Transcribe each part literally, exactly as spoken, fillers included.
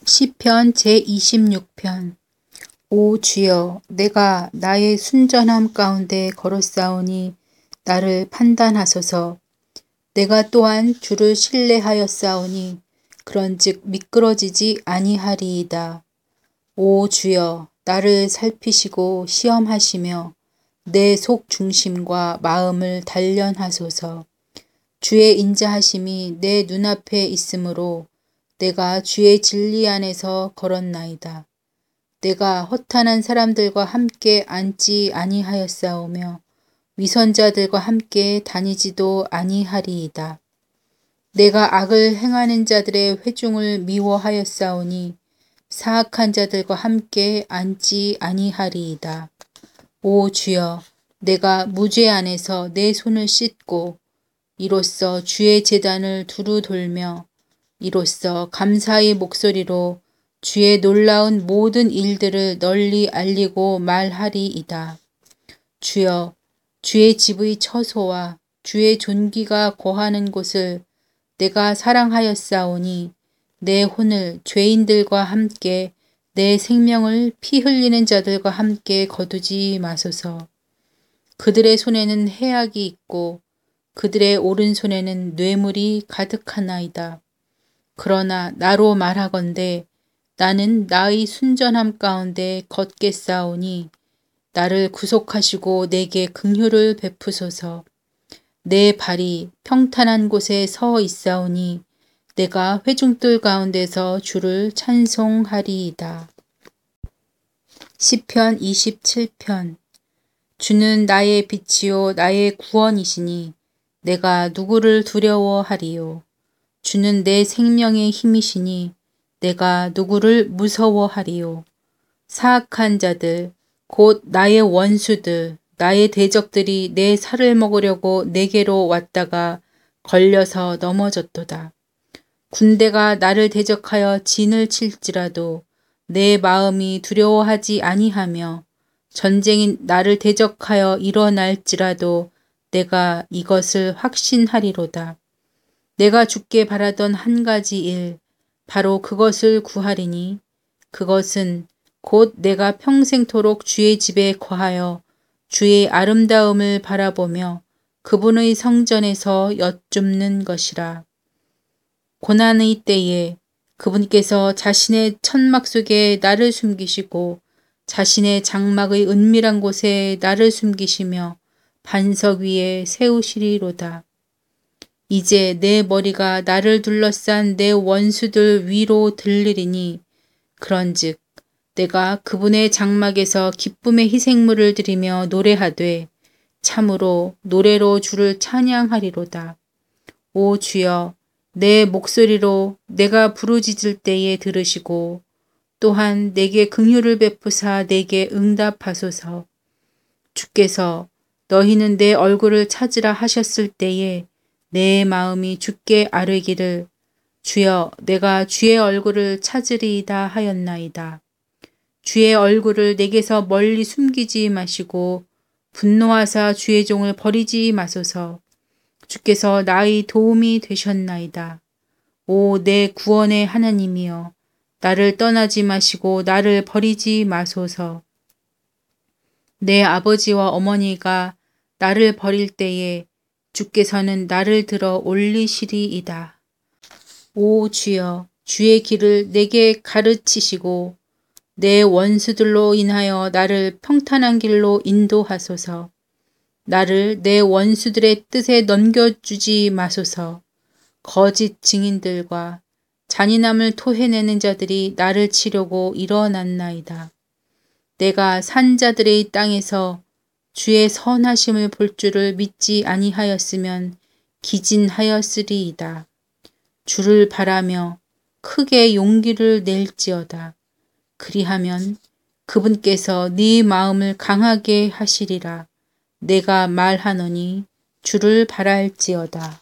시편 제이십육 편. 오 주여, 내가 나의 순전함 가운데 걸었사오니 나를 판단하소서. 내가 또한 주를 신뢰하였사오니 그런즉 미끄러지지 아니하리이다. 오 주여, 나를 살피시고 시험하시며 내 속 중심과 마음을 단련하소서. 주의 인자하심이 내 눈앞에 있으므로 내가 주의 진리 안에서 걸었나이다. 내가 허탄한 사람들과 함께 앉지 아니하였사오며 위선자들과 함께 다니지도 아니하리이다. 내가 악을 행하는 자들의 회중을 미워하였사오니 사악한 자들과 함께 앉지 아니하리이다. 오 주여, 내가 무죄 안에서 내 손을 씻고 이로써 주의 제단을 두루 돌며 이로써 감사의 목소리로 주의 놀라운 모든 일들을 널리 알리고 말하리이다. 주여, 주의 집의 처소와 주의 존귀가 거하는 곳을 내가 사랑하였사오니 내 혼을 죄인들과 함께 내 생명을 피 흘리는 자들과 함께 거두지 마소서. 그들의 손에는 해악이 있고 그들의 오른손에는 뇌물이 가득하나이다. 그러나 나로 말하건대 나는 나의 순전함 가운데 걷겠사오니 나를 구속하시고 내게 긍휼을 베푸소서. 내 발이 평탄한 곳에 서 있사오니 내가 회중들 가운데서 주를 찬송하리이다. 시편 이십칠 편. 주는 나의 빛이요 나의 구원이시니 내가 누구를 두려워하리요. 주는 내 생명의 힘이시니 내가 누구를 무서워하리요. 사악한 자들 곧 나의 원수들 나의 대적들이 내 살을 먹으려고 내게로 왔다가 걸려서 넘어졌도다. 군대가 나를 대적하여 진을 칠지라도 내 마음이 두려워하지 아니하며 전쟁이 나를 대적하여 일어날지라도 내가 이것을 확신하리로다. 내가 주께 바라던 한 가지 일, 바로 그것을 구하리니 그것은 곧 내가 평생토록 주의 집에 거하여 주의 아름다움을 바라보며 그분의 성전에서 여쭙는 것이라. 고난의 때에 그분께서 자신의 천막 속에 나를 숨기시고 자신의 장막의 은밀한 곳에 나를 숨기시며 반석 위에 세우시리로다. 이제 내 머리가 나를 둘러싼 내 원수들 위로 들리리니 그런즉 내가 그분의 장막에서 기쁨의 희생물을 드리며 노래하되 참으로 노래로 주를 찬양하리로다. 오 주여, 내 목소리로 내가 부르짖을 때에 들으시고 또한 내게 긍휼을 베푸사 내게 응답하소서. 주께서 너희는 내 얼굴을 찾으라 하셨을 때에 내 마음이 주께 아뢰기를 주여, 내가 주의 얼굴을 찾으리이다 하였나이다. 주의 얼굴을 내게서 멀리 숨기지 마시고 분노하사 주의 종을 버리지 마소서. 주께서 나의 도움이 되셨나이다. 오 내 구원의 하나님이여, 나를 떠나지 마시고 나를 버리지 마소서. 내 아버지와 어머니가 나를 버릴 때에 주께서는 나를 들어 올리시리이다. 오 주여, 주의 길을 내게 가르치시고 내 원수들로 인하여 나를 평탄한 길로 인도하소서. 나를 내 원수들의 뜻에 넘겨주지 마소서. 거짓 증인들과 잔인함을 토해내는 자들이 나를 치려고 일어났나이다. 내가 산자들의 땅에서 주의 선하심을 볼 줄을 믿지 아니하였으면 기진하였으리이다. 주를 바라며 크게 용기를 낼지어다. 그리하면 그분께서 네 마음을 강하게 하시리라. 내가 말하노니 주를 바랄지어다.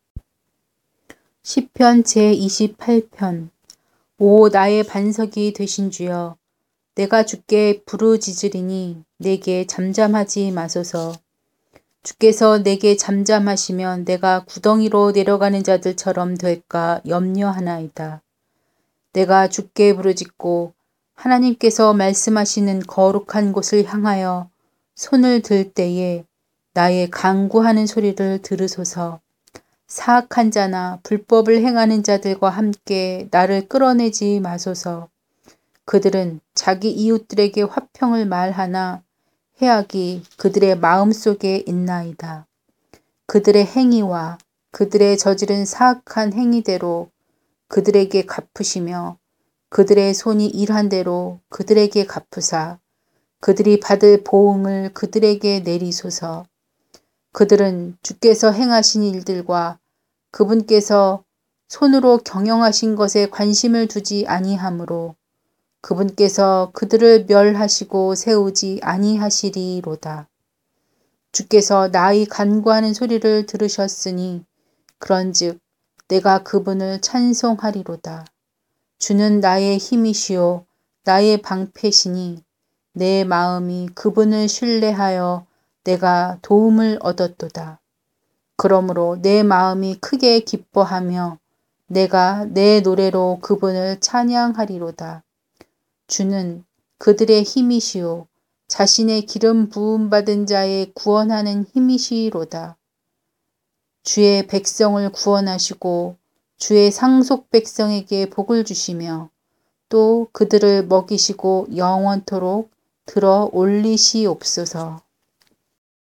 시편 제이십팔 편. 오 나의 반석이 되신 주여, 내가 주께 부르짖으리니 내게 잠잠하지 마소서. 주께서 내게 잠잠하시면 내가 구덩이로 내려가는 자들처럼 될까 염려하나이다. 내가 주께 부르짖고 하나님께서 말씀하시는 거룩한 곳을 향하여 손을 들 때에 나의 간구하는 소리를 들으소서. 사악한 자나 불법을 행하는 자들과 함께 나를 끌어내지 마소서. 그들은 자기 이웃들에게 화평을 말하나 해악이 그들의 마음속에 있나이다. 그들의 행위와 그들의 저지른 사악한 행위대로 그들에게 갚으시며 그들의 손이 일한 대로 그들에게 갚으사 그들이 받을 보응을 그들에게 내리소서. 그들은 주께서 행하신 일들과 그분께서 손으로 경영하신 것에 관심을 두지 아니하므로 그분께서 그들을 멸하시고 세우지 아니하시리로다. 주께서 나의 간구하는 소리를 들으셨으니 그런즉 내가 그분을 찬송하리로다. 주는 나의 힘이시요 나의 방패시니 내 마음이 그분을 신뢰하여 내가 도움을 얻었도다. 그러므로 내 마음이 크게 기뻐하며 내가 내 노래로 그분을 찬양하리로다. 주는 그들의 힘이시요 자신의 기름 부음 받은 자의 구원하는 힘이시로다. 주의 백성을 구원하시고 주의 상속 백성에게 복을 주시며 또 그들을 먹이시고 영원토록 들어 올리시옵소서.